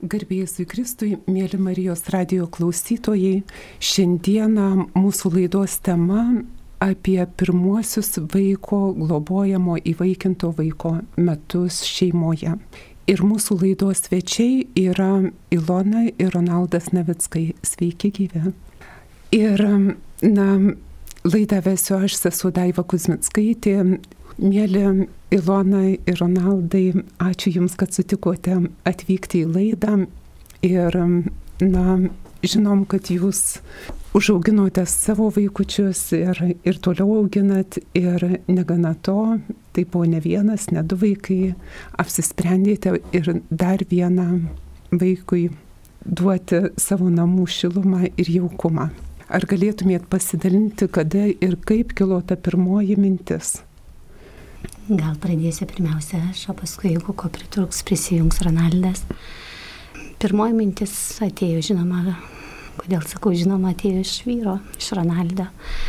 Garbė Jėzui Kristui, mėly Marijos radijo klausytojai, šiandieną mūsų laidos tema apie pirmuosius vaiko globojamo įvaikinto vaiko metus šeimoje. Ir mūsų laidos svečiai yra Ilona ir Ronaldas Navickai. Sveiki gyvi. Ir, laidą vesiu aš, sesuo Daiva Kuzmickaitė. Mėly Ilona ir Ronaldai, ačiū Jums, kad sutikote atvykti į laidą. Ir, žinom, kad Jūs užauginote savo vaikučius ir toliau auginat. Ir negana to, tai buvo ne vienas, ne du vaikai. Apsisprendėte ir dar vienam vaikui duoti savo namų šilumą ir jaukumą. Ar galėtumėt pasidalinti, kada ir kaip kilo ta pirmoji mintis? Gal pradėsiu pirmiausia aš, o paskui, jeigu ko pritrūks, prisijungs Ronaldas. Pirmoji mintis atėjo, žinoma, kodėl sakau, žinoma, atėjo iš vyro, iš Ronaldo.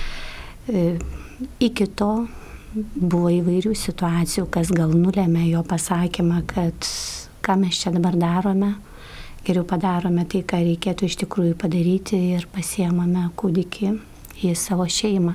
Iki to buvo įvairių situacijų, kas gal nulėmė jo pasakymą, kad ką mes čia dabar darome, geriau padarome tai, ką reikėtų iš tikrųjų padaryti ir pasiemame kūdikį į savo šeimą.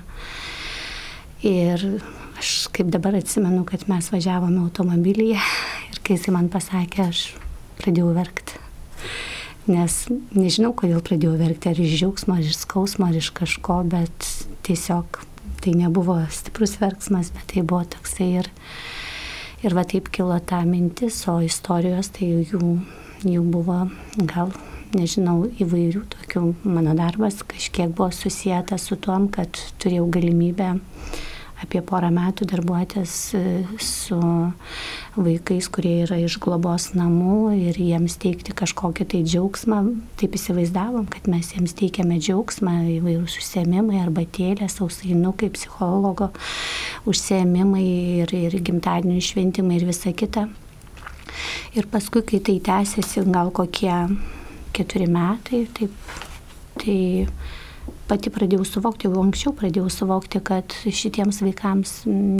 Ir aš kaip dabar atsimenu, kad mes važiavome automobilyje ir kai jis man pasakė, aš pradėjau verkti. Nes nežinau, kodėl pradėjau verkti, ar iš džiaugsmo, ar iš skausmo, ar iš kažko, bet tiesiog tai nebuvo stiprus verksmas, bet tai buvo toksai ir va taip kilo ta mintis, o istorijos tai jų buvo gal, nežinau, įvairių tokių. Mano darbas kažkiek buvo susijęs su tuom, kad turėjau galimybę apie porą metų darbuotis su vaikais, kurie yra iš globos namų ir jiems teikti kažkokį tai džiaugsmą. Taip įsivaizdavom, kad mes jiems teikiame džiaugsmą, įvairūs užsiėmimai, arbatėlės, sausainukai, psichologo užsiėmimai ir gimtadienių šventimai ir visa kita. Ir paskui, kai tai tęsiasi gal kokie 4 metai, tai pati pradėjau suvokti, jau anksčiau pradėjau suvokti, kad šitiems vaikams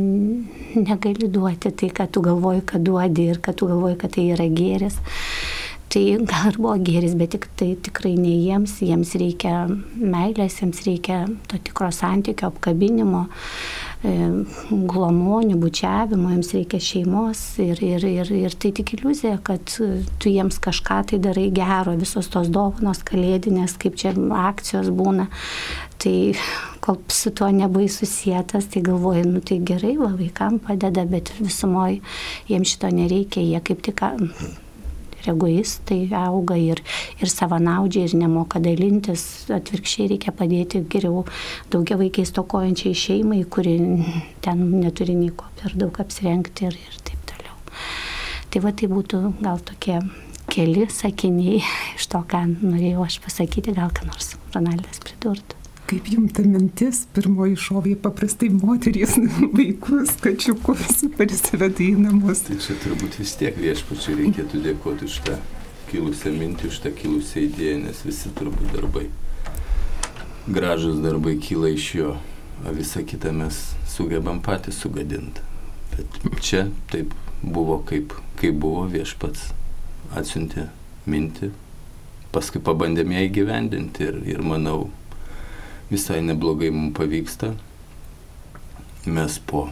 negali duoti tai, kad tu galvoji, kad duodi ir kad tu galvoji, kad tai yra gėris. Tai gal ir buvo gėris, bet tai tikrai ne jiems. Jiems reikia meilės, jiems reikia to tikro santykio, apkabinimo, glomonių, bučiavimo, jiems reikia šeimos ir tai tik iliuzija, kad tu jiems kažką tai darai gero, visos tos dovanos kalėdinės, kaip čia akcijos būna. Tai kol su tuo nebuvai susietas, tai galvoju, tai gerai, va, vaikam padeda, bet visumoje jiems šito nereikia, jie kaip tik egoistai auga ir savanaudžiai ir nemoka dalintis. Atvirkščiai reikia padėti geriau daugia vaikais stokojančiai šeimai, kuri ten neturi nieko per daug apsirengti ir taip toliau. Tai va, tai būtų gal tokie keli sakiniai iš to, ką norėjau aš pasakyti, gal ką nors Ronaldas pridurtų. Kaip jums ta mintis pirmoji šovė, paprastai moterys vaikus, kačiukus parsiveda į namus? Tai čia turbūt vis tiek viešpačiui reikėtų dėkoti už tą kilusią mintį, už tą kilusią idėją, nes visi turbūt darbai, gražus darbai kyla iš jo, o visą kitą mes sugebam patys sugadinti. Bet čia taip buvo, kaip buvo, viešpats atsiuntė mintį, paskui pabandėm ją įgyvendinti ir manau, visai neblogai mums pavyksta. Mes po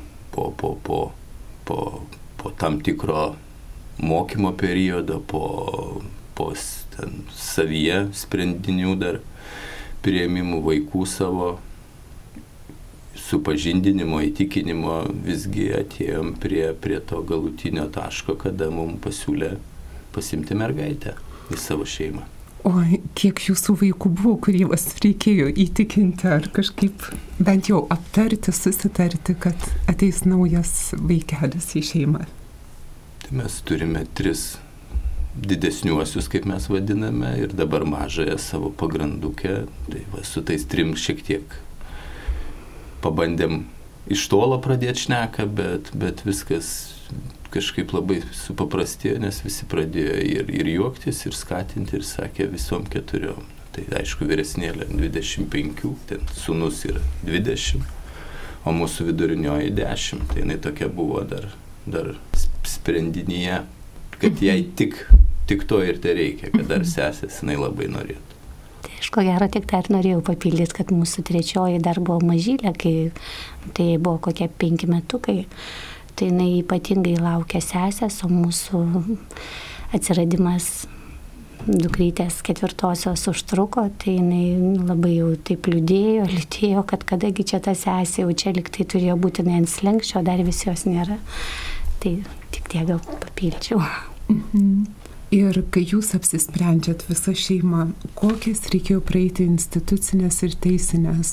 tam tikro mokymo periodo, po savyje sprendinių dar priėmimų vaikų savo, supažindinimo, įtikinimo, visgi atėjom prie to galutinio taško, kada mums pasiūlė pasimti mergaitę į savo šeimą. O kiek jūsų vaikų buvo, kurį vas reikėjo įtikinti ar kažkaip bent jau aptarti, susitarti, kad ateis naujas vaikelis į šeimą? Tai mes turime 3 didesniuosius, kaip mes vadiname, ir dabar mažąją savo pagrandukę. Tai va, su tais 3 šiek tiek pabandėm iš tolo pradėti šneką, bet viskas kažkaip labai supaprastėjo, nes visi pradėjo ir juoktis, ir skatinti, ir sakė visom 4. Tai aišku, vyresnėlė 25, ten sūnus yra 20, o mūsų vidurinioji 10. Tai jinai tokia buvo dar sprendinyje, kad jai tik tik to ir tai reikia, kad dar sesės jinai labai norėtų. Tai aš ko gero tik tą ir norėjau papildyti, kad mūsų trečioji dar buvo mažylė, kai tai buvo kokie 5 metukai, tai jinai ypatingai laukia sesės, o mūsų atsiradimas dukrytės 4-osios užtruko, tai jinai labai jau taip liūdėjo, kad kadagi čia ta sesė, jau čia liktai turėjo būti ant slenkščio, dar vis jos nėra. Tai tik tiek gal papildžiau. Ir kai jūs apsisprendžiat visą šeimą, kokias reikėjo praeiti institucinės ir teisinės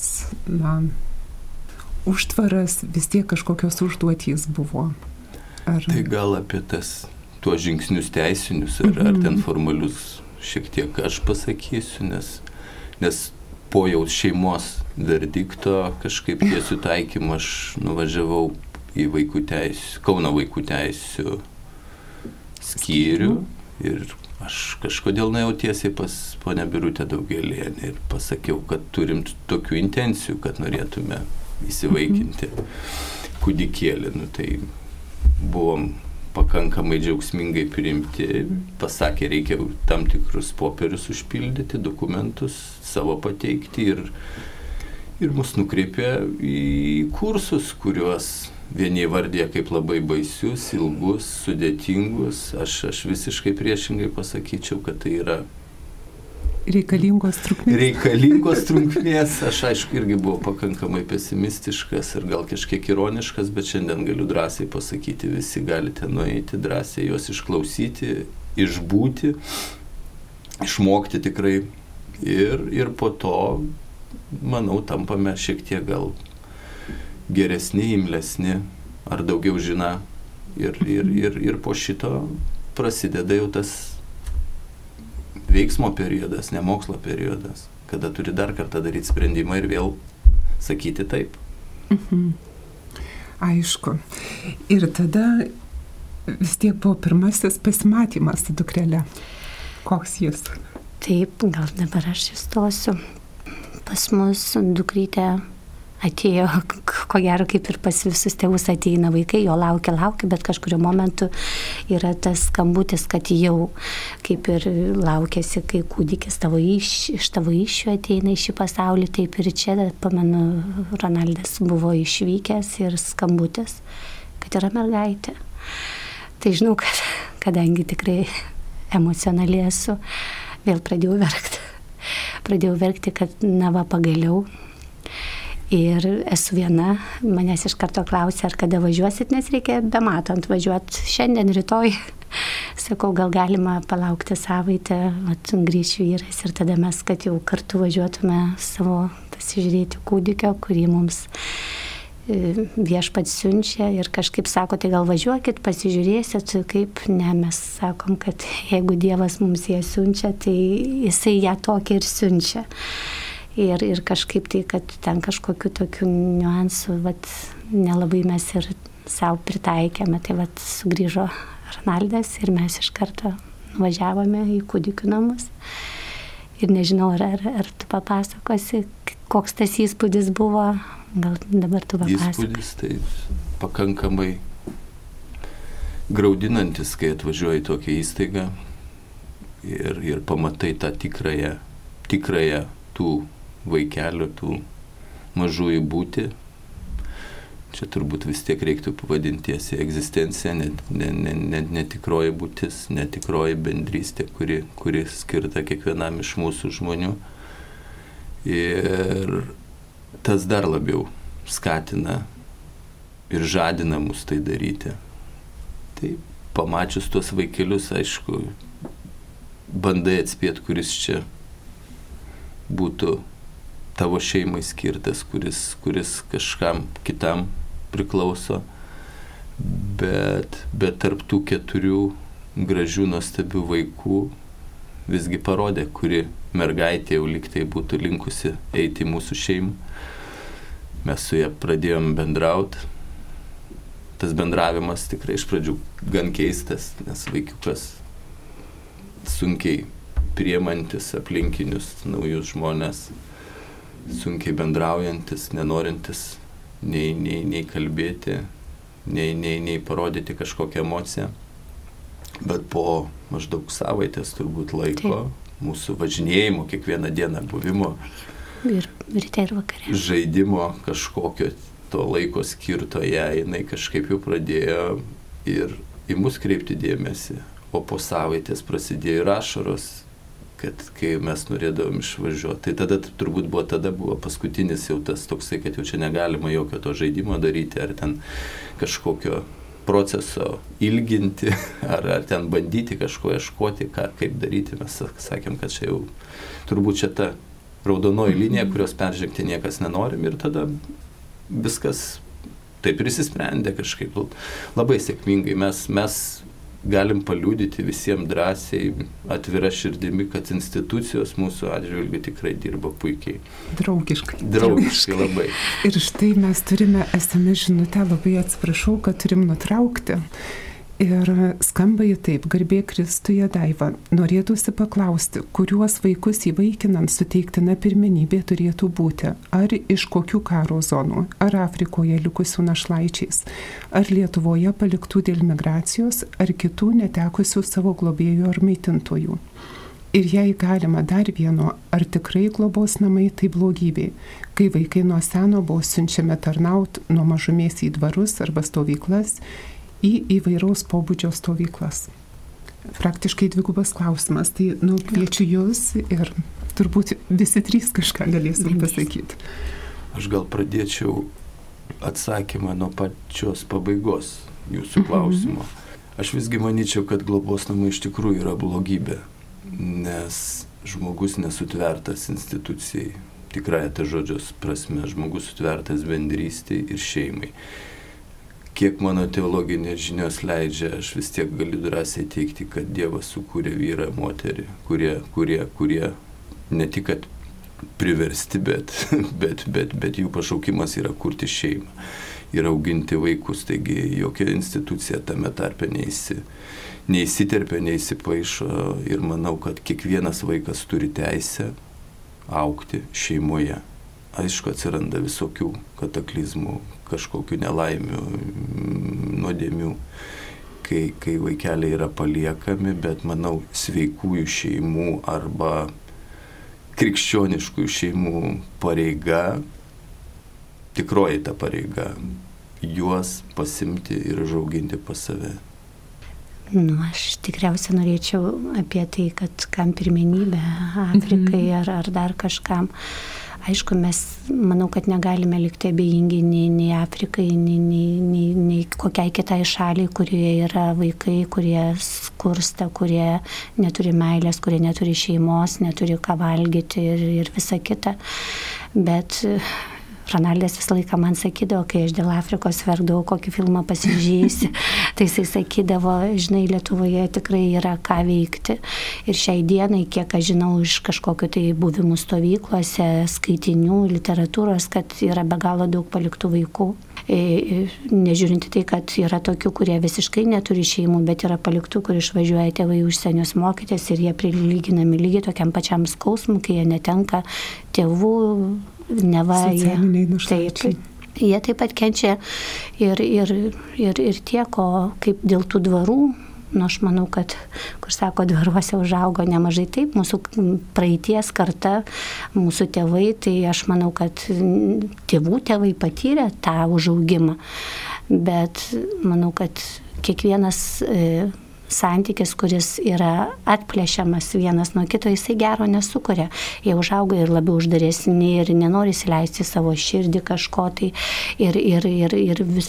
užtvaras, vis tiek kažkokios užduotys buvo? Ar... Tai gal apie tuos žingsnius teisinius ar ten formalius šiek tiek aš pasakysiu, nes po jau šeimos verdikto kažkaip tiesių taikymą aš nuvažiavau į Kauno vaikų teisių skyrių. Ir aš kažkodėl nuėjau tiesiai pas ponę Birutę Daugėlienę ir pasakiau, kad turim tokių intencijų, kad norėtume įsivaikinti kūdikėlį. Tai buvom pakankamai džiaugsmingai priimti, pasakė, reikia tam tikrus popierius užpildyti, dokumentus savo pateikti ir mus nukreipė į kursus, kuriuos vieni vardė kaip labai baisius, ilgus, sudėtingus. Aš visiškai priešingai pasakyčiau, kad tai yra reikalingos trukmės. Aš aišku irgi buvau pakankamai pesimistiškas ir gal kažkiek ironiškas, bet šiandien galiu drąsiai pasakyti, visi galite nueiti, drąsiai juos išklausyti, išbūti, išmokti tikrai. Ir po to, manau, tampame šiek tiek gal geresni, imlesni, ar daugiau žina. Ir po šito prasideda jau tas veiksmo periodas, ne mokslo periodas, kada turi dar kartą daryti sprendimą ir vėl sakyti taip. Aišku. Ir tada vis tiek buvo pirmasis pasimatymas su dukrele. Koks jis? Taip, gal dabar aš įstosiu. Pas mus dukrytė atėjo, ko gero, kaip ir pas visus tėvus ateina vaikai, jo laukia, bet kažkurio momentu yra tas skambutis, kad jau kaip ir laukiasi, kai kūdikis iš tavo iššių ateina į šį pasaulį, taip ir čia, pamenu, Ronaldas buvo išvykęs ir skambutis, kad yra mergaitė. Tai žinau, kad kadangi tikrai emocionaliai esu, vėl pradėjau verkti, kad na va pagaliau. Ir esu viena, manęs iš karto klausė, ar kada važiuosit, nes reikia bematant važiuoti šiandien, rytoj. Sakau, gal galima palaukti savaitę, grįš vyras ir tada mes, kad jau kartu važiuotume savo pasižiūrėti kūdikio, kurį mums viešpats siunčia ir kažkaip sako, tai gal važiuokit, pasižiūrėsit, kaip ne, mes sakom, kad jeigu Dievas mums ją siunčia, tai jisai ją tokia ir siunčia. Ir kažkaip tai, kad ten kažkokių tokių niuansų, nelabai mes ir savo pritaikėme, tai sugrįžo Ronaldas ir mes iš karto važiavome į kūdikių namus. Ir nežinau, ar tu papasakosi, koks tas įspūdis buvo, gal dabar tu papasakosi. Įspūdis tai pakankamai graudinantis, kai atvažiuoji į tokią įstaigą ir pamatai tą tikrąją tų vaikelių, tų mažųjų būti. Čia turbūt vis tiek reiktų pavadinti tiesiai egzistencija, netikroji būtis, netikroji bendrystė, kuri skirta kiekvienam iš mūsų žmonių. Ir tas dar labiau skatina ir žadina mus tai daryti. Tai pamačius tuos vaikelius, aišku, bandai atspėti, kuris čia būtų tavo šeimai skirtas, kuris kažkam kitam priklauso, bet tarp tų 4 gražių, nuostabių vaikų visgi parodė, kuri mergaitė jau liktai būtų linkusi eiti į mūsų šeimą. Mes su ją pradėjom bendrauti. Tas bendravimas tikrai iš pradžių gan keistas, nes vaikiukas sunkiai priimantis aplinkinius naujus žmonės, sunkiai bendraujantis, nenorintis nei kalbėti, nei parodyti kažkokią emociją. Bet po maždaug savaitės turbūt laiko mūsų važinėjimo, kiekvieną dieną buvimo. Ir ryte ir vakare. Žaidimo kažkokio to laiko skirto jai, jinai kažkaip jau pradėjo ir į mus kreipti dėmesį. O po savaitės prasidėjo ir ašaros, kad kai mes norėdavom išvažiuoti. Tai tada turbūt buvo paskutinis jau tas toksai, kad jau čia negalima jokio to žaidimo daryti, ar ten kažkokio proceso ilginti, ar ten bandyti kažko ieškoti, kaip daryti. Mes sakėm, kad čia jau turbūt čia ta raudonoji linija, kurios peržengti niekas nenorim, ir tada viskas taip ir įsisprendė kažkaip labai sėkmingai. Mes galim paliudyti visiems drąsiai, atvira širdimi, kad institucijos mūsų atžvilgiu tikrai dirba puikiai. Draugiškai labai. Ir štai mes turime SMS žinutę, labai atsiprašau, kad turim nutraukti. Ir skamba jį taip: garbė Kristuje, Daiva, norėtųsi paklausti, kuriuos vaikus įvaikinant suteiktina pirmenybė turėtų būti, ar iš kokių karo zonų, ar Afrikoje likusių našlaičiais, ar Lietuvoje paliktų dėl migracijos, ar kitų netekusių savo globėjų ar maitintojų. Ir jei galima dar vieno, ar tikrai globos namai tai blogybė, kai vaikai nuo seno buvo siunčiami tarnauti nuo mažumės į dvarus arba stovyklas, į įvairaus pobūdžio stovyklas. Praktiškai dvigubas klausimas. Tai kviečiu jūs ir turbūt visi trys kažką galėsim pasakyti. Aš gal pradėčiau atsakymą nuo pačios pabaigos jūsų klausimo. Aš visgi manyčiau, kad globos namai iš tikrųjų yra blogybė, nes žmogus nesutvertas institucijai. Tikrąja ta žodžios prasme, žmogus sutvertas bendrystei ir šeimai. Kiek mano teologinės žinios leidžia, aš vis tiek galiu drąsiai teikti, kad Dievas sukūrė vyrą, moterį, kurie ne tik kad priversti, bet jų pašaukimas yra kurti šeimą ir auginti vaikus. Taigi jokia institucija tame tarpe neįsiterpia, neįsipaišo, ir manau, kad kiekvienas vaikas turi teisę augti šeimoje. Aišku, atsiranda visokių kataklizmų, kažkokių nelaimių, nuodėmių, kai vaikeliai yra paliekami, bet manau, sveikųjų šeimų arba krikščioniškųjų šeimų pareiga, tikroji ta pareiga, juos pasimti ir užauginti pas save. Aš tikriausiai norėčiau apie tai, kad kam pirmenybė, Afrikai ar dar kažkam. Aišku, manau, kad negalime likti abejingi nei Afrikai, nei kokiai kitai šaliai, kurioje yra vaikai, kurie skursta, kurie neturi meilės, kurie neturi šeimos, neturi ką valgyti ir visa kita. Bet Ronaldas visą laiką man sakydavo, kai aš dėl Afrikos verkdavau, kokį filmą pasižiūrėsi, tai jisai sakydavo, žinai, Lietuvoje tikrai yra ką veikti. Ir šiai dienai, kiek aš žinau iš kažkokiu tai buvimų stovyklose, skaitinių, literatūros, kad yra be galo daug paliktų vaikų. Nežiūrinti tai, kad yra tokių, kurie visiškai neturi šeimų, bet yra paliktų, kur išvažiuoja tėvai užsienius mokytis ir jie prilyginami lygiai tokiam pačiam skausmui, kai jie netenka tėvų, neva jie taip pat kenčia ir tiek, o kaip dėl tų dvarų, aš manau, kad, kur sako, dvaruose užaugo nemažai taip, mūsų praeities karta, mūsų tėvai, tai aš manau, kad tėvų tėvai patyrė tą užaugimą, bet manau, kad kiekvienas santykis, kuris yra atplėšiamas vienas nuo kito, jisai gero nesukuria. Jie užauga ir labiau uždaresni ir nenori įsileisti savo širdį kažko tai ir vis,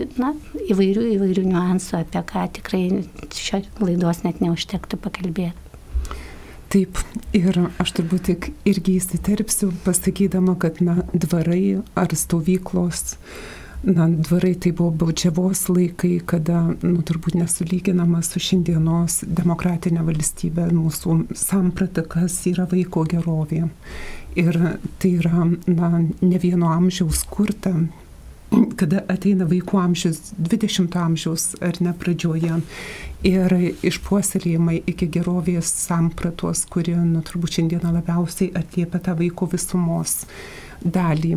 įvairių niuansų, apie ką tikrai šio laidos net neužtektų pakalbėti. Taip, ir aš turbūt tik irgi įsiterpsiu, pasakydama, kad dvarai ar stovyklos, dvarai tai buvo baudžiavos laikai, kada turbūt nesulyginama su šiandienos demokratinė valstybė, mūsų samprata, kas yra vaiko gerovė. Ir tai yra ne vieno amžiaus kurta, kada ateina vaikų amžius, 20 amžiaus ar ne pradžioje, ir išpuoselėjimai iki gerovės sampratos, kuri turbūt šiandieną labiausiai atliepia tą vaiko visumos dalį.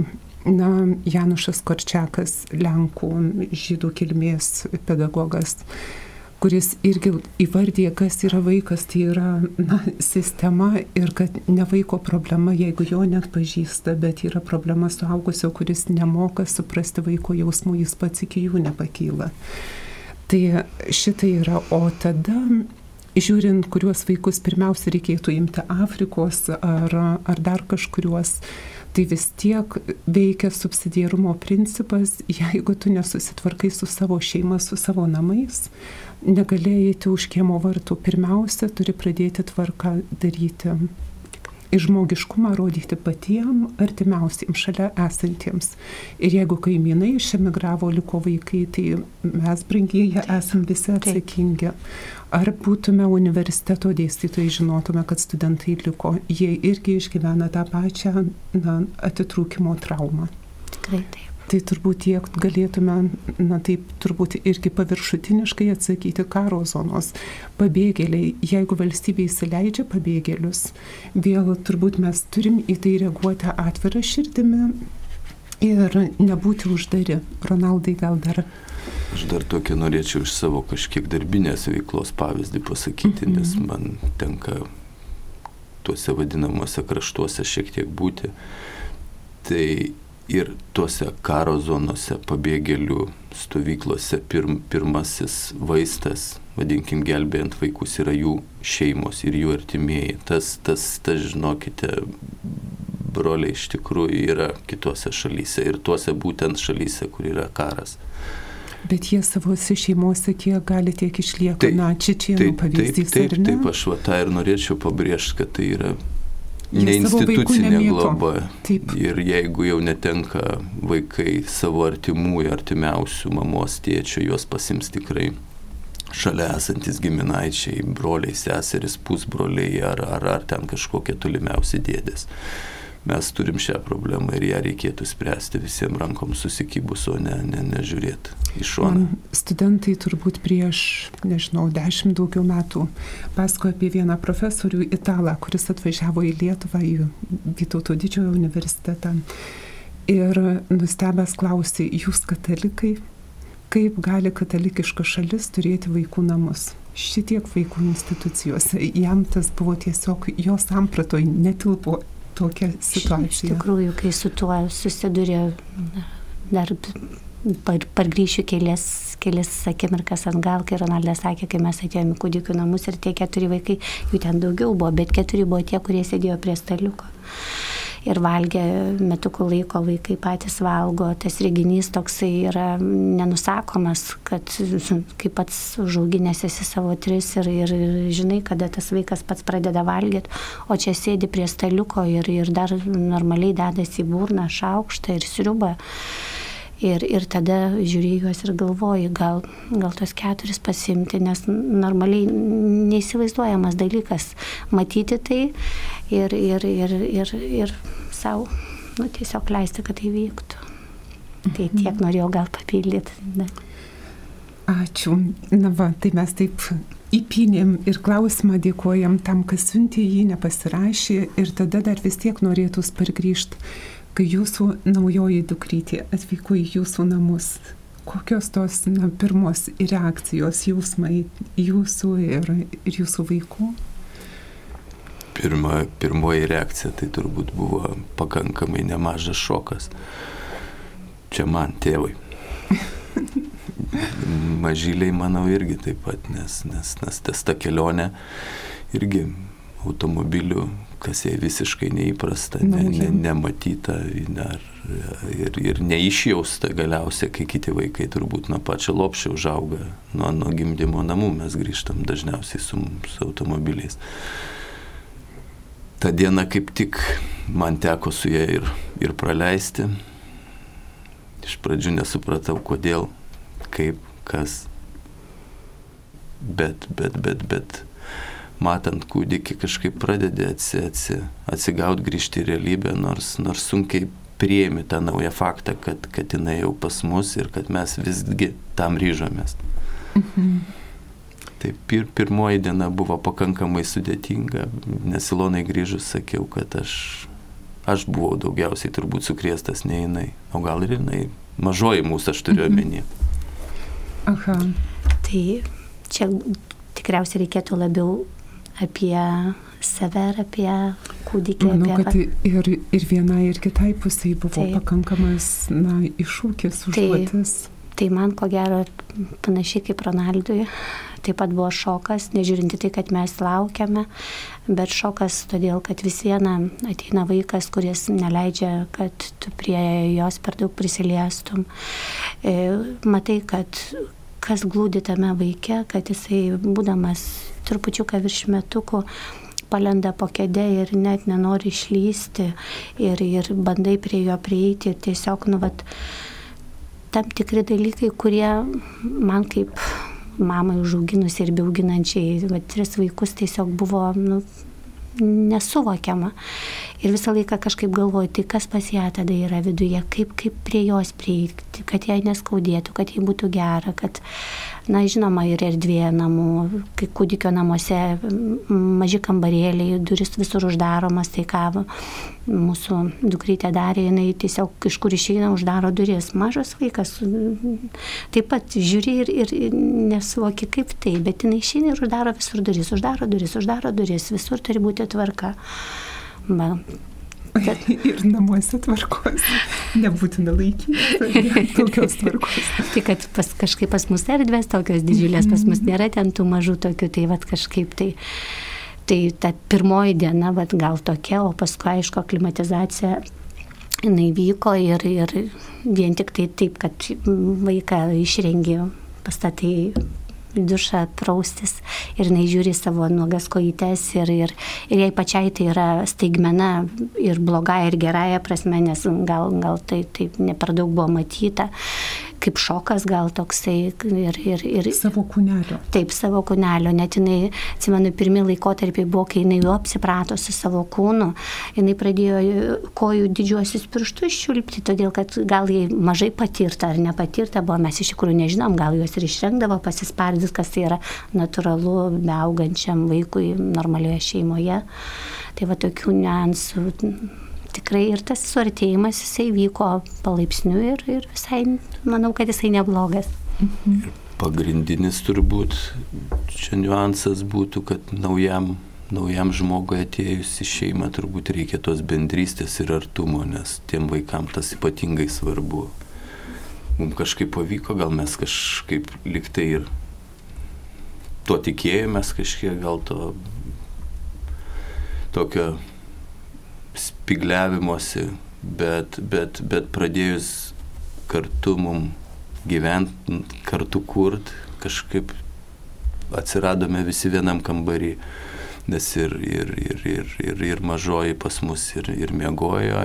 Janušas Korčiakas, Lenkų, žydų kilmės pedagogas, kuris irgi įvardyja, kas yra vaikas, tai yra sistema ir kad ne vaiko problema, jeigu jo net pažįsta, bet yra problema suaugusio, kuris nemoka suprasti vaiko jausmų, jis pats iki jų nepakyla. Tai šitai yra, o tada, žiūrint, kuriuos vaikus pirmiausia reikėtų imti Afrikos ar dar kažkuriuos, tai vis tiek veikia subsidiarumo principas, jeigu tu nesusitvarkai su savo šeima, su savo namais, negalėjai eiti už kiemo vartų. Pirmiausia, turi pradėti tvarką daryti. Ir žmogiškumą rodyti patiem artimiausiems šalia esantiems. Ir jeigu kaimynai išemigravo, liko vaikai, tai mes, brangieji, esam visi atsakingi. Ar būtume universiteto dėstytojai, žinotume, kad studentai liko, jie irgi išgyvena tą pačią atitrūkimo traumą. Tikrai taip. Tai turbūt tiek galėtume, taip turbūt irgi paviršutiniškai atsakyti karo zonos. Pabėgėliai, jeigu valstybė įsileidžia pabėgėlius, vėl turbūt mes turim į tai reaguoti atvirą širdimi ir nebūti uždari. Ronaldai, gal dar? Aš dar tokį norėčiau iš savo kažkiek darbinės veiklos pavyzdį pasakyti, nes man tenka tuose vadinamuose kraštuose šiek tiek būti. Tai ir tuose karo zonose, pabėgėlių stovyklose pirmasis vaistas, vadinkim, gelbėjant vaikus, yra jų šeimos ir jų artimieji. Tas žinokite, broliai, iš tikrųjų yra kitose šalyse ir tuose būtent šalyse, kur yra karas. Bet jie savose šeimose kiek gali, tiek išlieka. Čečėnų pavyzdys, ar ne? Taip, aš tą ir norėčiau pabrėžti, kad tai yra neinstitucinė globa. Ir jeigu jau netenka vaikai savo artimųjų, artimiausių mamos, tėčio, juos pasims tikrai šalia esantis giminaičiai, broliai, seseris, pusbroliai ar ten kažkokie tolimiausi dėdės. Mes turim šią problemą ir ją reikėtų spręsti visiems rankom susikibus, o ne žiūrėti iš šono. Studentai turbūt prieš, 10 daugiau metų pasakojo apie vieną profesorių italą, kuris atvažiavo į Lietuvą, į Vytauto Didžiojo universitetą. Ir nustebęs klausė, jūs katalikai, kaip gali katalikiška šalis turėti vaikų namus? Šitiek vaikų institucijose. Jam tas buvo tiesiog, jo sampratoj netilpo tokia situacija. Iš tikrųjų, kai su tuo susidurė, dar pargrįšiu kelias akimirkas atgal, kai Ronaldas sakė, kai mes atėjome į kūdikių namus ir tie 4 vaikai, jų ten daugiau buvo, bet 4 buvo tie, kurie sėdėjo prie staliuko. Ir valgė metukų laiko, vaikai patys valgo. Tas reginys toksai yra nenusakomas, kad kaip pats užauginęs esi savo 3 ir žinai, kada tas vaikas pats pradeda valgyti, o čia sėdi prie staliuko ir dar normaliai dedasi į burną, šaukštą ir sriubą. Ir tada žiūri juos ir galvoji, gal tos 4 pasimti, nes normaliai neįsivaizduojamas dalykas matyti tai ir savo tiesiog leisti, kad tai vyktų. Tai tiek norėjau gal papildyti. Ačiū. Tai mes taip įpynėm ir klausimą dėkojam tam, kas siuntė jį, nepasirašė ir tada dar vis tiek norėtų pargrįžti. Kai jūsų naujoji dukrytė atvyko į jūsų namus, kokios tos pirmos reakcijos, jausmai jūsų ir jūsų vaikų? Pirmoji reakcija tai turbūt buvo pakankamai nemažas šokas. Čia man, tėvai. Mažyliai, manau, irgi taip pat, nes ta kelionė irgi automobiliu, kas jai visiškai neįprasta, nematyta ir neišjausta galiausiai, kai kiti vaikai turbūt nuo pačio lopščio užauga, nuo gimdymo namų mes grįžtam dažniausiai su automobiliais. Ta diena kaip tik man teko su ja ir praleisti. Iš pradžių nesupratau, kodėl, kaip, kas, bet matant kūdikį kažkaip pradedi atsigauti, grįžti į realybę, nors sunkiai priėmi tą naują faktą, kad jinai jau pas mus ir kad mes visgi tam ryžomės. Tai pirmoji diena buvo pakankamai sudėtinga, nes Ilonai grįžus sakiau, kad aš buvau daugiausiai turbūt sukrėstas, ne jinai, o gal ir jinai, mažoji mūsų aš turiu omeny. Tai čia tikriausiai reikėtų labiau apie save ir apie kūdikį. Manau, kad ir vienai, ir kitai pusiai buvo pakankamas iššūkis, užduotis. Tai man, ko gero, panašiai kaip Ronaldui, taip pat buvo šokas, nežiūrinti tai, kad mes laukiame, bet šokas todėl, kad vis viena ateina vaikas, kuris neleidžia, kad tu prie jos per daug prisiliestum. Matai, kad kas glūdi tame vaike, kad jisai, būdamas trupučiuką virš metukų, palenda po kėdę ir net nenori išlysti ir bandai prie jo prieiti ir tiesiog, tam tikri dalykai, kurie man kaip mamai užauginusi ir beauginančiai 3 vaikus tiesiog buvo nesuvokiama. Ir visą laiką kažkaip galvoju, tai kas pas ją tada yra viduje, kaip prie jos prieiti, kad jai neskaudėtų, kad jai būtų gera, kad, žinoma, ir erdvėje namų, kai kūdikio namuose maži kambarėliai, duris visur uždaromas, tai ką mūsų dukrytė darė, jinai tiesiog iš kur išeina uždaro duris. Mažas vaikas taip pat žiūri ir nesuvoki kaip tai, bet jinai išeina ir uždaro visur duris, uždaro duris, visur turi būti tvarka. Ir namuose tvarkos. Nebūtina laikyti tokios tvarkos. Tai kad kažkaip pas mus erdvės tokios didžiulės, pas mus nėra ten tų mažų tokių, tai kažkaip tai ta pirmoji diena gal tokia, o paskui aišku aklimatizacija jinai vyko ir vien tik tai taip, kad vaiką išrengi, pastatai dušą praustis ir jinai žiūri savo nuogas kojytes ir jai pačiai tai yra staigmena ir bloga ir gerąja prasme, nes gal tai taip ne per daug buvo matyta, kaip šokas gal toksai ir savo kūnelio. Taip, savo kūnelio. Net jinai, atsimenu, pirmi laikotarpiai buvo, kai jinai jau apsiprato su savo kūnu, jinai pradėjo kojų didžiuosius pirštus čiulpti, todėl kad gal jai mažai patirta ar nepatirta buvo, mes iš tikrųjų nežinom, gal juos ir išrengdavo pasispardys, kas tai yra natūralu beaugančiam vaikui normalioje šeimoje. Tai tokių niuansų tikrai ir tas suartėjimas jisai vyko palaipsniui ir visai, manau, kad jisai neblogas. Ir pagrindinis turbūt čia niuansas būtų, kad naujam žmogui atėjus į šeimą turbūt reikia tos bendrystės ir artumo, nes tiem vaikam tas ypatingai svarbu. Mums kažkaip pavyko, gal mes kažkaip liktai ir to tikėjomės kažkiek, gal to tokio spigliavimuose, bet pradėjus kartu mum gyventi, kartu kurt, kažkaip atsiradome visi vienam kambarį, nes ir mažoji pas mus ir miegojo,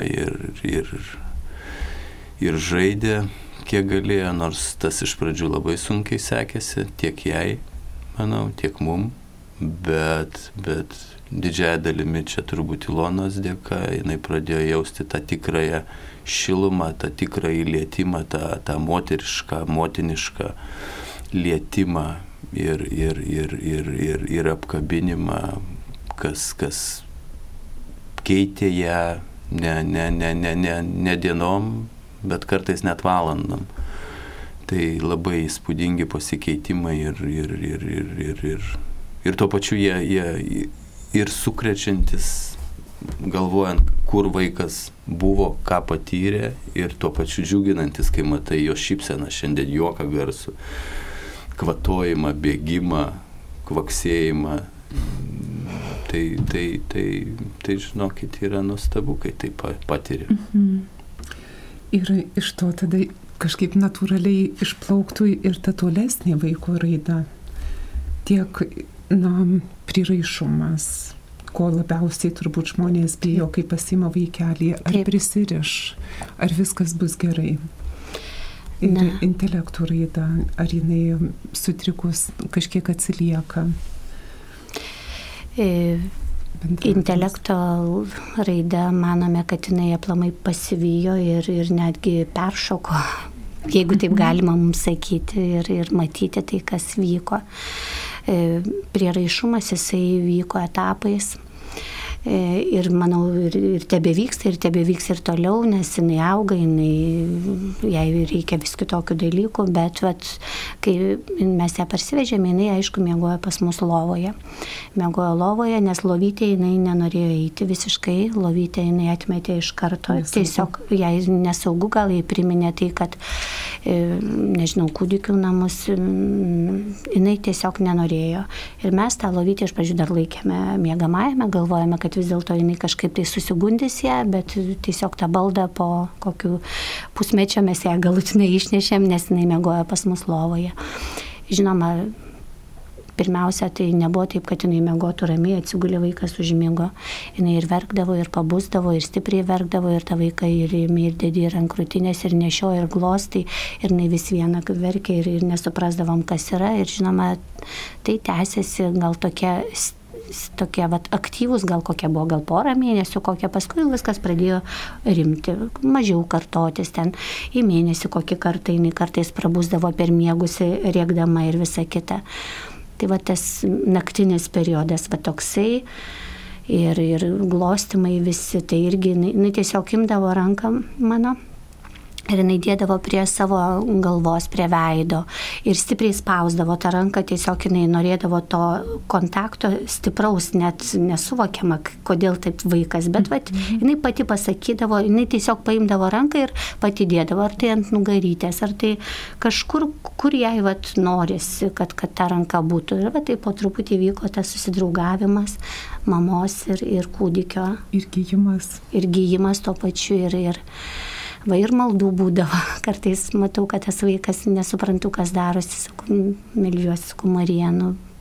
ir žaidė, kiek galėjo, nors tas iš pradžių labai sunkiai sekėsi, tiek jai, manau, tiek mum, bet didžiąją dalimi čia turbūt Ilonos dėka, jinai pradėjo jausti tą tikrąją šilumą, tą tikrąjį lietimą, tą moterišką, motinišką lietimą ir apkabinimą, kas keitė ją ne dienom, bet kartais net valandom. Tai labai įspūdingi pasikeitimai ir tuo pačiu jie ir sukrečiantis, galvojant, kur vaikas buvo, ką patyrė, ir tuo pačiu džiuginantis, kai matai jo šypseną, šiandien juoką garsų, kvatojimą, bėgimą, kvaksėjimą. Tai žinokit, yra nuostabu, kai tai patiri. Ir iš to tada kažkaip natūraliai išplauktų ir ta tolesnė vaiko raida. Tiek priraišumas, ko labiausiai turbūt žmonės bijo, kai pasiima vaikelį, ar prisiriš, ar viskas bus gerai. Ir intelektų raida, ar jinai sutrikus kažkiek atsilieka. Intelekto raida, manome, kad jinai aplamai pasivijo ir netgi peršoko, jeigu taip galima mums sakyti ir matyti tai, kas vyko. Prieraišumas jisai vyko etapais Ir manau, ir tebevyksta, ir tebevyksta ir toliau, nes jinai auga, jai reikia vis kitokių dalykų, bet kai mes ją parsivežėme, jinai aišku miegojo pas mus lovoje. Miegojo lovoje, nes lovytė jinai nenorėjo eiti visiškai, lovytė jinai atmetė iš karto, tiesiog jai nesaugu, gal jai priminė tai, kad, nežinau, kūdikių namus, jinai tiesiog nenorėjo. Ir mes tą lovytę iš pradžių dar laikėme miegamajame, galvojame, kad vis dėlto jinai kažkaip tai susigundys ją, bet tiesiog tą baldą po kokių pusmečio mes ją galutinai išnešėm, nes jinai miegojo pas mus lovoje. Žinoma, pirmiausia, tai nebuvo taip, kad jinai miegotų ramiai, atsigulė vaikas užmigo. Jinai ir verkdavo, ir pabusdavo, ir stipriai verkdavo, ir tą vaiką ir dedi ir ant krūtinės, ir nešiojo, ir glostai, ir jinai vis vieną verkė, ir nesuprasdavom, kas yra. Ir žinoma, tai tęsiasi gal tokie aktyvūs, gal kokie buvo, gal porą mėnesių, kokie paskui viskas pradėjo rimti, mažiau kartotis ten, į mėnesį kokį kartą, jinai kartais prabusdavo per miegusi, rėkdama ir visa kita. Tai tas naktinis periodas toksai ir glostymai visi, tai irgi jinai tiesiog imdavo ranką mano. Ir jinai dėdavo prie savo galvos, prie veido ir stipriai spausdavo tą ranką, tiesiog jinai norėdavo to kontakto stipraus, net nesuvokiama, kodėl taip vaikas, bet jinai pati pasakydavo, jinai tiesiog paimdavo ranką ir pati dėdavo, ar tai ant nugarytės, ar tai kažkur, kur jai norisi, kad ta ranka būtų. Ir tai po truputį vyko tas susidraugavimas mamos ir kūdikio. Ir gyjimas. Ir gyjimas tuo pačiu ir maldų būdavo. Kartais matau, kad tas vaikas nesuprantu, kas darosi, sakau, meldžiuosi, sakau, Marija,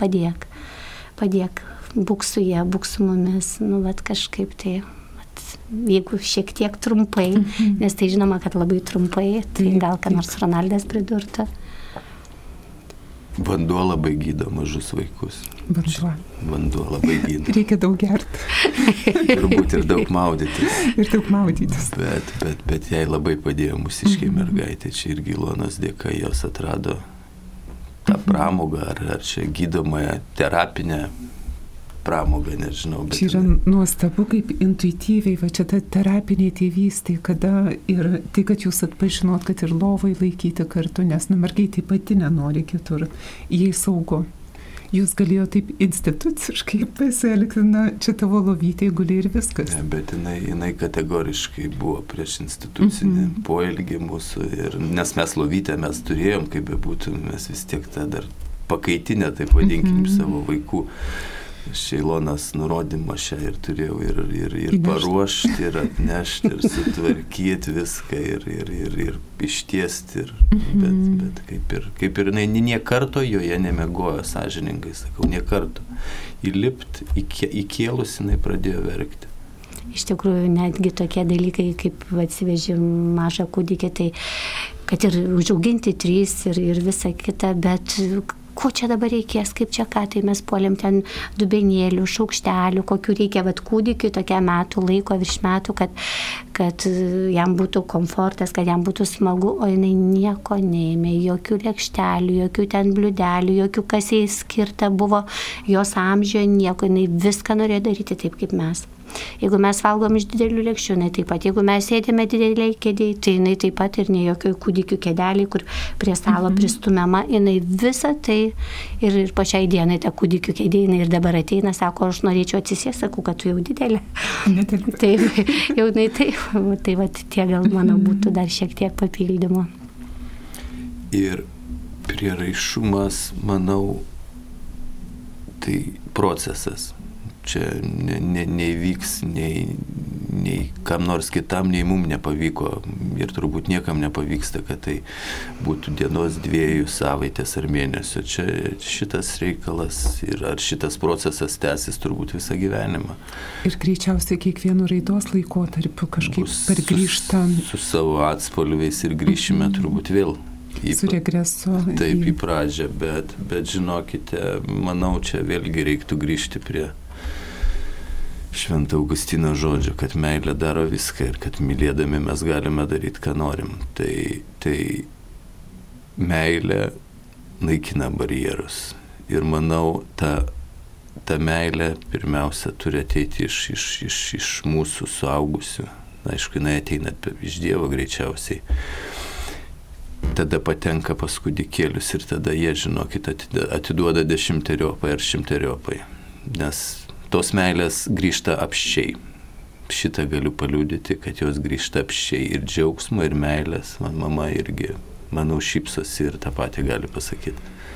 padėk, būk su jie, būk su mumis, kažkaip tai, jeigu šiek tiek trumpai, nes tai žinoma, kad labai trumpai, tai gal ką nors Ronaldas pridurtų. Vanduo labai gydo mažus vaikus. Vanduo labai gydo. Reikia daug gerti. Turbūt ir daug maudytis. Bet jai labai padėjo mūsiškiai mergaitė. Čia irgi Ilonos dėka jos atrado tą pramogą, ar čia gydomąją terapinę pramogą, nežinau. Čia yra nuostabu, kaip intuityviai, čia ta terapinė tėvystė, kada ir tai, kad jūs atpažinot, kad ir lovai laikyti kartu, nes mergaitė pati nenori kitur, jai saugu. Jūs galėjo taip instituciškai pasielgti, čia tavo lovytė guli ir viskas. Ne, bet jinai kategoriškai buvo prieš institucinį poelgį mūsų, nes mes lovytę mes turėjom, kaip bebūtų, mes vis tiek tą dar pakaitinę, taip vadinkim, savo vaikų. Šeilonas nurodymą šią ir turėjau ir paruošti, ir atnešti, ir sutvarkyti viską, ir ištiesti. Bet kaip ir jinai nie karto joje nemiegojo, sąžiningai sakau, nie karto. Įlipt, įkėlus jinai pradėjo verkti. Iš tikrųjų, netgi tokie dalykai, kaip atsiveži mažą kūdikį, tai kad ir užauginti 3 ir visa kita, bet ko čia dabar reikės, kaip čia ką, tai mes puolėm ten dubenėlių, šaukštelių, kokių reikia kūdikiui tokia metų laiko, virš metų, kad jam būtų komfortas, kad jam būtų smagu, o jinai nieko neėmė, jokių lėkštelių, jokių ten bliūdelių, jokių kas jai skirta buvo jos amžiuje, nieko, jinai viską norėjo daryti taip, kaip mes. Jeigu mes valgom iš didelių lėkščių, jinai taip pat. Jeigu mes sėdime dideliai kėdėjai, tai jinai taip pat ir ne jokioj kūdikių kėdeliai, kur prie stalo pristumiama, jinai visą tai ir po šiai dienai tą kūdikių kėdėjai, jinai ir dabar ateina, sako, aš norėčiau atsisės, sakau, kad tu jau didelė. Taip, jau jinai taip, tai tie gal mano būtų dar šiek tiek papildymo. Ir prieraišumas, manau, tai procesas. Čia neįvyks nei kam nors kitam, nei mum nepavyko ir turbūt niekam nepavyksta, kad tai būtų dienos, 2 savaitės ar mėnesio. Čia šitas reikalas ir ar šitas procesas tęsis turbūt visą gyvenimą. Ir greičiausiai kiekvienu raidos laikotarpiu kažkaip pargrįžtam. Su savo atspalviais ir grįšime turbūt vėl. Su regresu. Taip, į pradžią, bet žinokite, manau, čia vėlgi reiktų grįžti prie Švento Augustino žodžio, kad meilė daro viską ir kad mylėdami mes galime daryti, ką norim. Tai meilė naikina barjerus. Ir manau, ta ta meilė pirmiausia turi ateiti iš mūsų suaugusių. Aišku, jinai ateina iš Dievo greičiausiai. Tada patenka pas kūdikėlius ir tada jie, žinokit, atiduoda 10-eriopai ar 100-eriopai. Nes tos meilės grįžta apsčiai. Šitą galiu paliudyti, kad jos grįžta apsčiai ir džiaugsmo, ir meilės. Man mama irgi, manau, šypsosi ir tą patį gali pasakyti.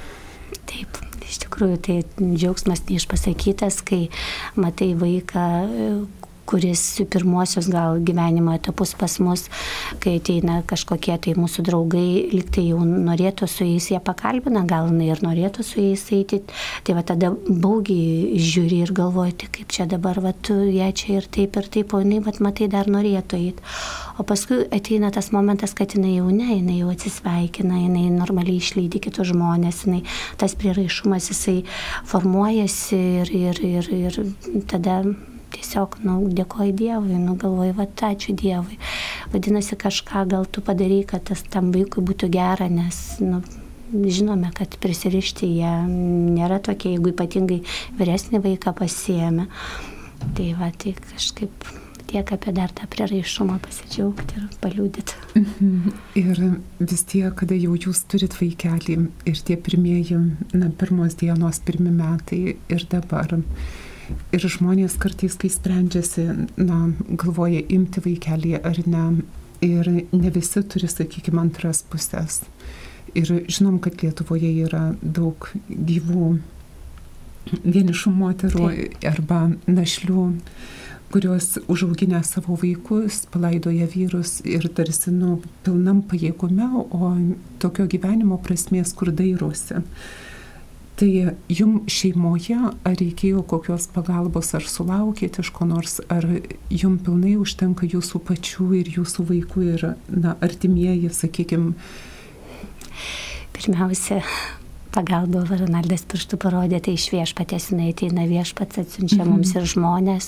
Taip, iš tikrųjų, tai džiaugsmas neišpasakytas, kai matai vaiką, kuris pirmuosius gal gyvenimo etapus pas mus, kai ateina kažkokie tai mūsų draugai, lyg tai jau norėtų su jais, jie pakalbina, gal ir norėtų su jais eiti, tai va tada baugiai žiūri ir galvoji, tai kaip čia dabar, va tu, jie čia ir taip, o jinai, va matai, dar norėtų eiti. O paskui ateina tas momentas, kad jinai jau ne, jinai jau atsisveikina, jinai normaliai išlydi kitus žmonės, jinai, tas prieraišumas, jisai formuojasi ir tada tiesiog, dėkoju Dievui, galvoju, va, ačiū Dievui. Vadinasi, kažką gal tu padarai, kad tam vaikui būtų gera, nes, žinome, kad prisirišti jie nėra tokie, jeigu ypatingai vyresnį vaiką pasiėmė. Tai va, tai kažkaip tiek apie dar tą prieraišumą pasidžiaugti ir paliudyti. Ir vis tiek, kada jau jūs turit vaikelį ir tie pirmieji, pirmos dienos, pirmi metai ir dabar. Ir žmonės kartais, kai sprendžiasi, galvoja imti vaikelį ar ne. Ir ne visi turi, sakykime, antras pusės. Ir žinom, kad Lietuvoje yra daug gyvų vienišų moterų arba našlių, kurios užauginę savo vaikus, palaidoja vyrus ir tarsi pilnam pajėgume, o tokio gyvenimo prasmės, kur dairosi. Tai jum šeimoje, ar reikėjo kokios pagalbos, ar sulaukėte iš ko nors, ar jum pilnai užtenka jūsų pačių ir jūsų vaikų ir, artimieji, sakykime? Pirmiausia, pagalba, Ronaldas pirštų parodė, tai iš viešpaties jinai ateina, viešpats atsiunčia mums ir žmonės,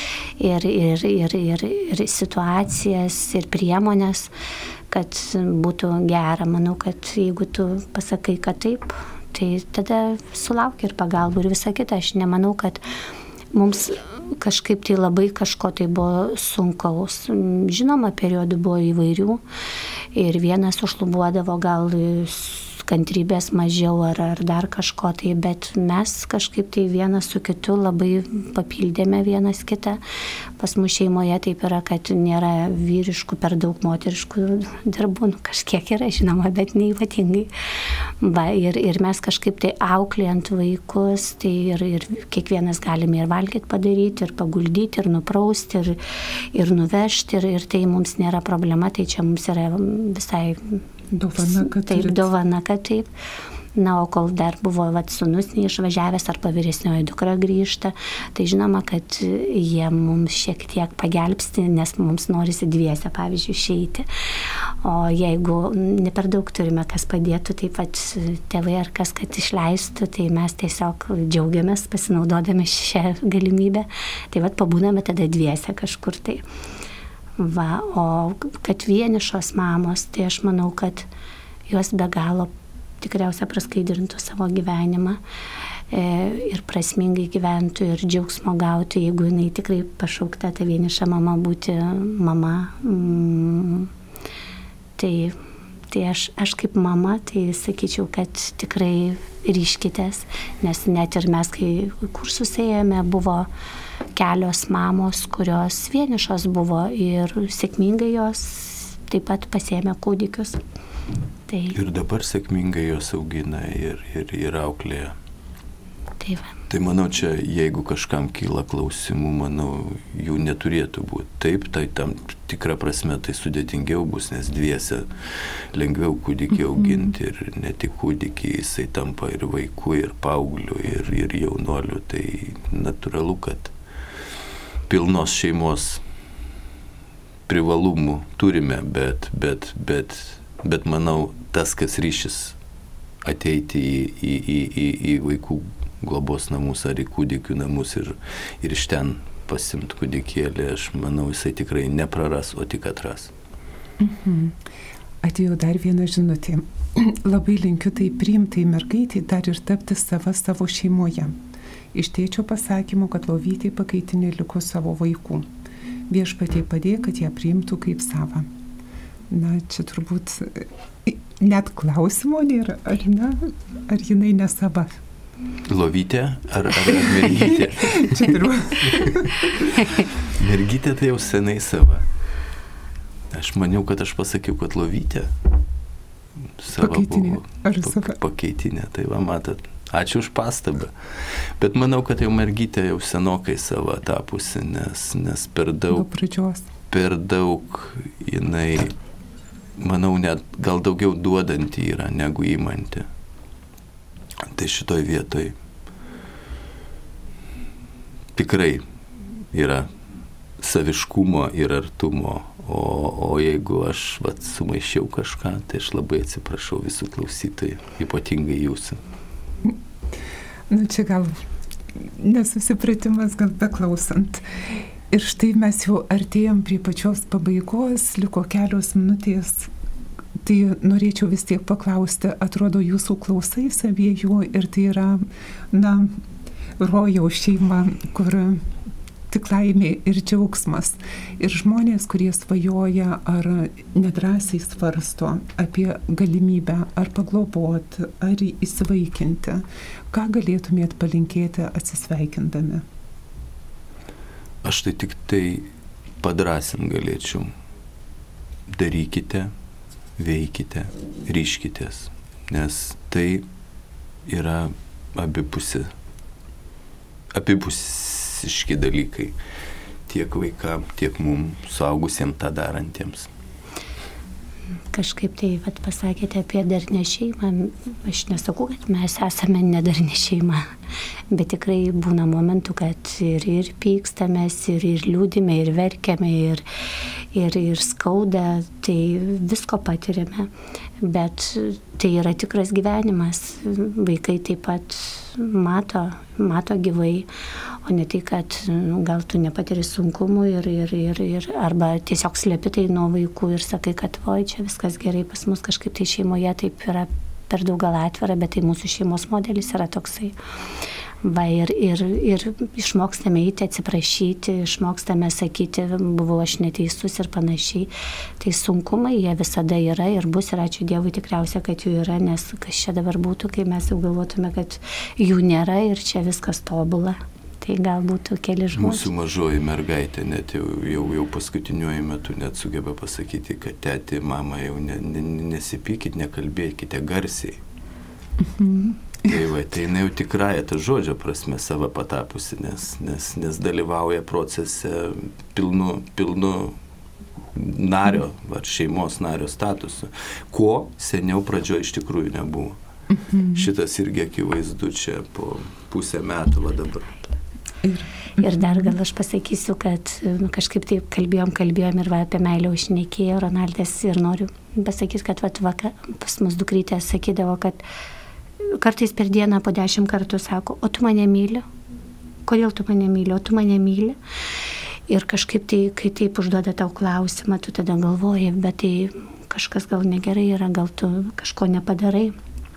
ir situacijas, ir priemonės, kad būtų gera. Manau, kad jeigu tu pasakai, kad taip, tai tada sulaukia ir pagalbų ir visa kita. Aš nemanau, kad mums kažkaip tai labai kažko tai buvo sunkaus. Žinoma, periodų buvo įvairių ir vienas užšlubuodavo gal kantrybės mažiau ar dar kažko tai, bet mes kažkaip tai vienas su kitu labai papildėme vienas kitą. Pas mus šeimoje taip yra, kad nėra vyriškų per daug moteriškų darbų, kažkiek yra žinoma, bet neypatingai. Ir mes kažkaip tai auklėjant vaikus, tai ir kiekvienas galime ir valgyti padaryti, ir paguldyti, ir nuprausti, ir nuvežti, ir tai mums nėra problema, tai čia mums yra visai dovana, kad taip, dovana, kad taip. Na, o kol dar buvo sūnus neišvažiavęs arba vyresnioji dukra grįžta, tai žinoma, kad jie mums šiek tiek pagelbsti, nes mums norisi dviese, pavyzdžiui, išeiti. O jeigu ne per daug turime, kas padėtų, taip pat tėvai ar kas, kad išleistų, tai mes tiesiog džiaugiamės pasinaudodami šią galimybę. Tai pabūname tada dviese kažkur tai. O kad vienišos mamos, tai aš manau, kad jos be galo tikriausiai praskaidrintų savo gyvenimą ir prasmingai gyventų ir džiaugsmo gautų, jeigu jinai tikrai pašaukta ta vieniša mama būti mama. Tai aš kaip mama, tai sakyčiau, kad tikrai ryškitės, nes net ir mes, kai kursus ėjome, buvo kelios mamos, kurios vienišos buvo ir sėkmingai jos taip pat pasiėmė kūdikius. Tai... Ir dabar sėkmingai jos augina ir auklėja. Tai manau, čia jeigu kažkam kyla klausimų, manau, jų neturėtų būti. Taip, tai tam tikra prasme tai sudėtingiau bus, nes dviese lengviau kūdikį auginti ir ne tik kūdikį, jisai tampa ir vaikų, ir paauglių, ir jaunuolių. Tai natūralu, kad pilnos šeimos privalumų turime, bet manau, tas, kas ryšis ateiti į vaikų globos namus ar į kūdikių namus ir iš ten pasimti kūdikėlį, aš manau, jisai tikrai nepraras, o tik atras. Atėjo dar viena žinutė. Labai linkiu tai priimtai mergaitai dar ir tapti savo šeimoje. iš tėčio pasakymo, kad Lovytė pakaitinė liko savo vaikų. Viešpatie padėjo, kad ją priimtų kaip savą. Na, čia turbūt net klausimo nėra, ar ne, ar jinai nesava. Lovytė ar mergytė? Čia turbūt. Mergytė tai jau senai sava. Aš maniau, kad aš pasakiau, kad Lovytė sava pakeitinė, buvo. Ar sava? Pakeitinė, tai va matot. Ačiū už pastabą. Bet manau, kad jau mergytė jau senokai sava tapusi, nes per daug jinai, manau, net gal daugiau duodanti yra negu įmanti. Tai šitoj vietoj tikrai yra saviškumo ir artumo, o jeigu aš sumaišiau kažką, tai aš labai atsiprašau visų klausytojų, ypatingai jūsų. Nu, čia gal nesusipratimas, gal beklausant. Ir štai mes jau artėjom prie pačios pabaigos, liko kelios minutės. Tai norėčiau vis tiek paklausti, atrodo, jūsų klausais abiejų ir tai yra, rojaus šeima, kur tik laimė ir džiaugsmas. Ir žmonės, kurie svajoja ar nedrąsiai svarsto apie galimybę ar pagloboti, ar įsivaikinti, ką galėtumėt palinkėti atsisveikindami? Aš tai tik tai padrąsint galėčiau. Darykite, veikite, ryškitės, nes tai yra abipusiški dalykai tiek vaikam, tiek mums suaugusiems tą darantiems. Kažkaip tai pasakėte apie darnę šeimą. Aš nesakau, kad mes esame nedarni šeima, bet tikrai būna momentų, kad ir pykstamės, ir liūdime, ir verkiame, ir skauda, tai visko patiriame. Bet tai yra tikras gyvenimas. Vaikai taip pat mato gyvai, o ne tai, kad gal tu nepatiri sunkumų ir arba tiesiog slepi tai nuo vaikų ir sakai, kad oi, čia viskas gerai pas mus, kažkaip tai šeimoje taip yra per daug gal atvira, bet tai mūsų šeimos modelis yra toksai. Va, ir išmokstame eiti, atsiprašyti, išmokstame sakyti, buvau aš neteisus ir panašiai. Tai sunkumai, jie visada yra ir bus, ir ačiū Dievui tikriausiai, kad jų yra, nes kas čia dabar būtų, kai mes jau galvotume, kad jų nėra ir čia viskas tobula. Tai gal būtų keli žmonės. Mūsų mažoji mergaitė net jau paskutiniuoju metu net sugeba pasakyti, kad tėti, mama, jau nesipykit, nekalbėkite garsiai. Tai jinai jau tikrąją tą žodžio prasme sava patapusi, nes dalyvauja procese pilnu nario, šeimos nario statusu, ko seniau pradžioje iš tikrųjų nebuvo. Šitas irgi akivaizdu čia po pusę metų va dabar. Ir dar gal aš pasakysiu, kad kažkaip taip kalbėjom ir apie meilę užšnekėjo Ronaldas ir noriu pasakyti, kad pas mus dukrytė sakydavo, kad kartais per dieną po 10 kartų sako, o tu mane myli? Kodėl tu mane myli? O tu mane myli? Ir kažkaip tai, kai taip užduoda tau klausimą, tu tada galvoji, bet tai kažkas gal negerai yra, gal tu kažko nepadarai.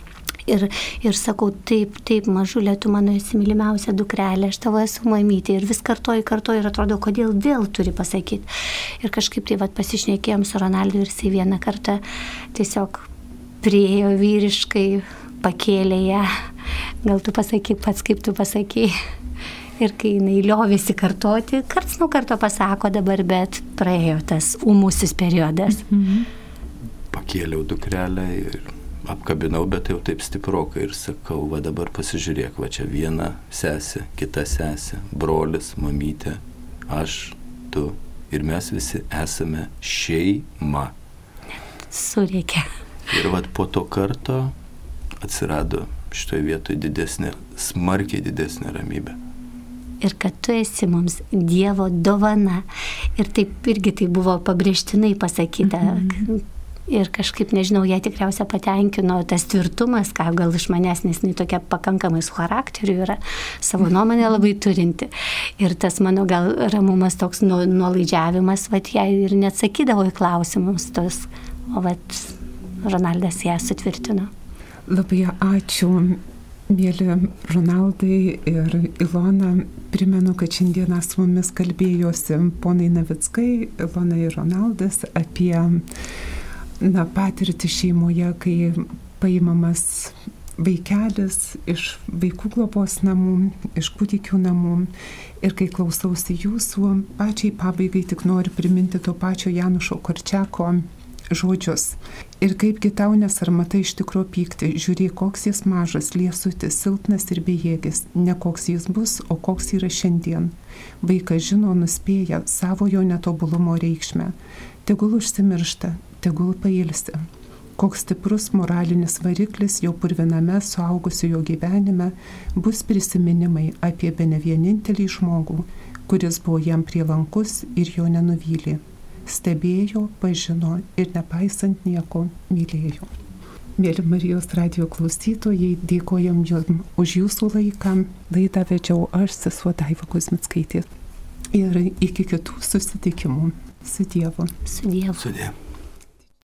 Ir sakau, taip, mažulė, tu mano esi mylimiausia dukrelė, aš tavo esu mamytė. Ir vis kartoju ir atrodo, kodėl vėl turi pasakyti. Ir kažkaip tai pasišnekėjom su Ronaldu ir jisai vieną kartą tiesiog priėjo vyriškai, pakėlė ją. Gal tu pasakyk pats, kaip tu pasakei. Ir kai jinai liovėsi kartoti, karts nuo karto pasako dabar, bet praėjo tas ūmusis periodas. Pakėliau dukrelę ir apkabinau, bet jau taip stiprokai ir sakau, va dabar pasižiūrėk, va čia viena sesė, kita sesė, brolis, mamytė, aš, tu ir mes visi esame šeima. Surėkė. Ir va po to karto atsirado šitoje vietoje smarkiai didesnė ramybė. Ir kad tu esi mums Dievo dovana. Ir taip irgi tai buvo pabrėžtinai pasakyta. Ir kažkaip, nežinau, ją tikriausiai patenkino tas tvirtumas, ką gal iš manęs, nes jinai tokia pakankamai su charakteriu yra, savo nuomonę labai turinti. Ir tas mano gal ramumas toks nuolaidžiavimas, jai ir neatsakydavo į klausimus tos, o Ronaldas ją sutvirtino. Labai ačiū. Mėly Ronaldai ir Ilona, primenu, kad šiandieną su mumis kalbėjosi ponai Navickai, Ilona ir Ronaldas apie patirtį šeimoje, kai paimamas vaikelis iš vaikų globos namų, iš kūdikių namų. Ir kai klausausi jūsų, pačiai pabaigai tik noriu priminti to pačio Janušo Korčiako žodžius. Ir kaipgi tau nesarmata iš tikro pykti, žiūrėk, koks jis mažas, liesutis, silpnas ir bejėgis, ne koks jis bus, o koks yra šiandien. Vaikas žino, nuspėja savojo netobulumo reikšmę. Tegul užsimiršta, tegul pailsi. Koks stiprus moralinis variklis jau purviname suaugusiojo gyvenime bus prisiminimai apie bene vienintelį žmogų, kuris buvo jam prielankus ir jo nenuvylė. Stebėjo, pažino ir nepaisant nieko mylėjo. Mėly Marijos radijo klausytojai, dėkojam jums už jūsų laiką. Laidą vedžiau aš, sesuo Daiva Kuzmickaitė. Ir iki kitų susitikimų. Su Dievu. Su Dievu. Su Dievu.